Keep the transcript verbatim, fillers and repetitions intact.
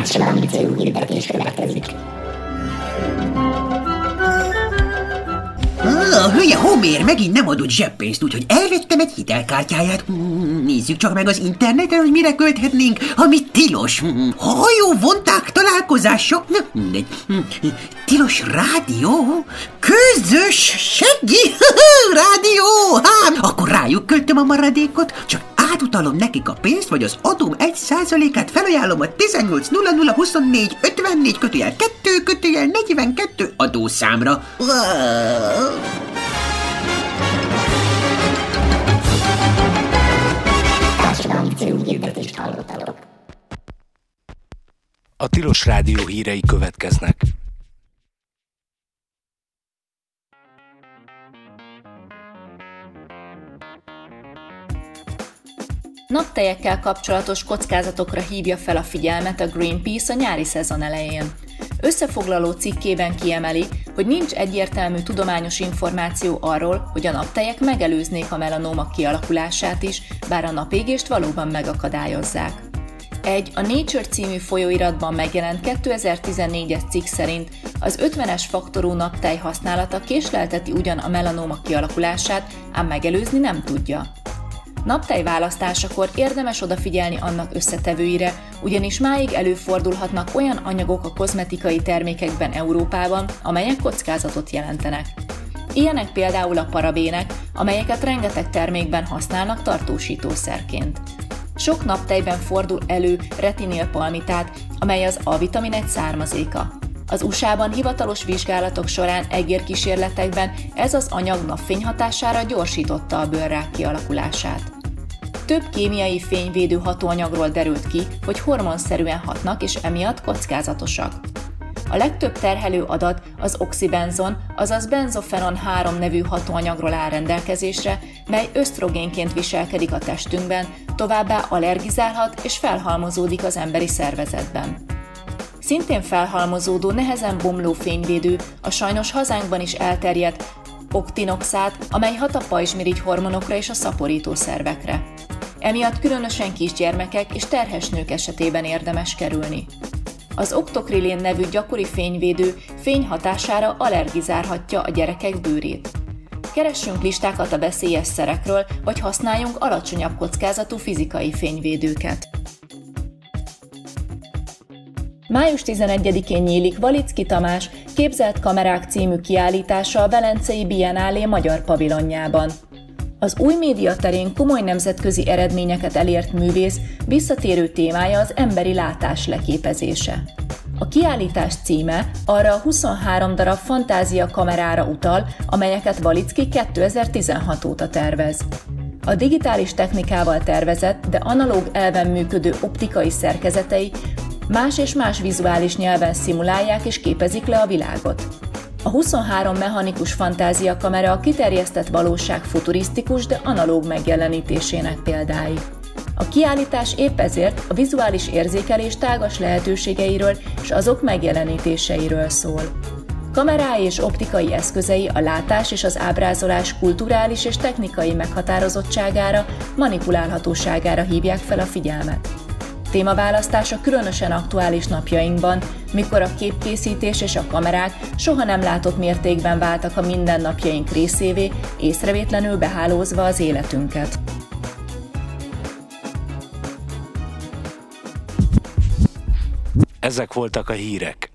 Társadalmi célú hirdetés következik. A hülye Homér megint nem adott zseppénzt, úgyhogy elvettem egy hitelkártyáját. Nézzük csak meg az interneten, hogy mire költhetnénk, ami tilos. Hajóvonták találkozása. Mindegy. Tilos rádió? Közös seggi rádió? Hát, akkor rájuk költöm a maradékot, csak átutalom nekik a pénzt, vagy az adóm egy százalékát felajánlom a tizennyolc nulla nulla huszonnégy ötvennégy kötőjel kettő kötőjel negyvenkettő adószámra. Társadalmi célú hirdetést hallottatok. A Tilos Rádió hírei következnek. Naptejekkel kapcsolatos kockázatokra hívja fel a figyelmet a Greenpeace a nyári szezon elején. Összefoglaló cikkében kiemeli, hogy nincs egyértelmű tudományos információ arról, hogy a naptejek megelőznék a melanóma kialakulását is, bár a napégést valóban megakadályozzák. Egy a Nature című folyóiratban megjelent kétezer-tizennégyes cikk szerint az ötvenes faktorú naptej használata késlelteti ugyan a melanóma kialakulását, ám megelőzni nem tudja. Naptej választásakor érdemes odafigyelni annak összetevőire, ugyanis máig előfordulhatnak olyan anyagok a kozmetikai termékekben Európában, amelyek kockázatot jelentenek. Ilyenek például a parabének, amelyeket rengeteg termékben használnak tartósítószerként. Sok naptejben fordul elő retinilpalmitát, amely az A-vitamin egy származéka. Az u es á-ban hivatalos vizsgálatok során egérkísérletekben ez az anyag napfény hatására gyorsította a bőrrák kialakulását. Több kémiai fényvédő hatóanyagról derült ki, hogy hormonszerűen hatnak és emiatt kockázatosak. A legtöbb terhelő adat az oxibenzon, azaz benzofenon három nevű hatóanyagról áll rendelkezésre, mely ösztrogénként viselkedik a testünkben, továbbá allergizálhat és felhalmozódik az emberi szervezetben. Szintén felhalmozódó, nehezen bomló fényvédő a sajnos hazánkban is elterjedt oktinoxát, amely hat a pajzsmirigy hormonokra és a szaporító szervekre. Emiatt különösen kisgyermekek és terhes nők esetében érdemes kerülni. Az oktokrilén nevű gyakori fényvédő fény hatására allergizálhatja a gyerekek bőrét. Keressünk listákat a veszélyes szerekről, vagy használjunk alacsonyabb kockázatú fizikai fényvédőket. május tizenegyedikén nyílik Valicki Tamás Képzelt kamerák című kiállítása a Velencei Biennálé magyar pavilonjában. Az új média terén komoly nemzetközi eredményeket elért művész visszatérő témája az emberi látás leképezése. A kiállítás címe arra a huszonhárom darab fantázia kamerára utal, amelyeket Valicki kétezer-tizenhat óta tervez. A digitális technikával tervezett, de analóg elven működő optikai szerkezetei más és más vizuális nyelven szimulálják és képezik le a világot. A huszonhárom mechanikus fantáziakamera a kiterjesztett valóság futurisztikus, de analóg megjelenítésének példái. A kiállítás épp ezért a vizuális érzékelés tágas lehetőségeiről és azok megjelenítéseiről szól. Kamerái és optikai eszközei a látás és az ábrázolás kulturális és technikai meghatározottságára, manipulálhatóságára hívják fel a figyelmet. Témaválasztása különösen aktuális napjainkban, mikor a képkészítés és a kamerák soha nem látott mértékben váltak a mindennapjaink részévé, észrevétlenül behálózva az életünket. Ezek voltak a hírek.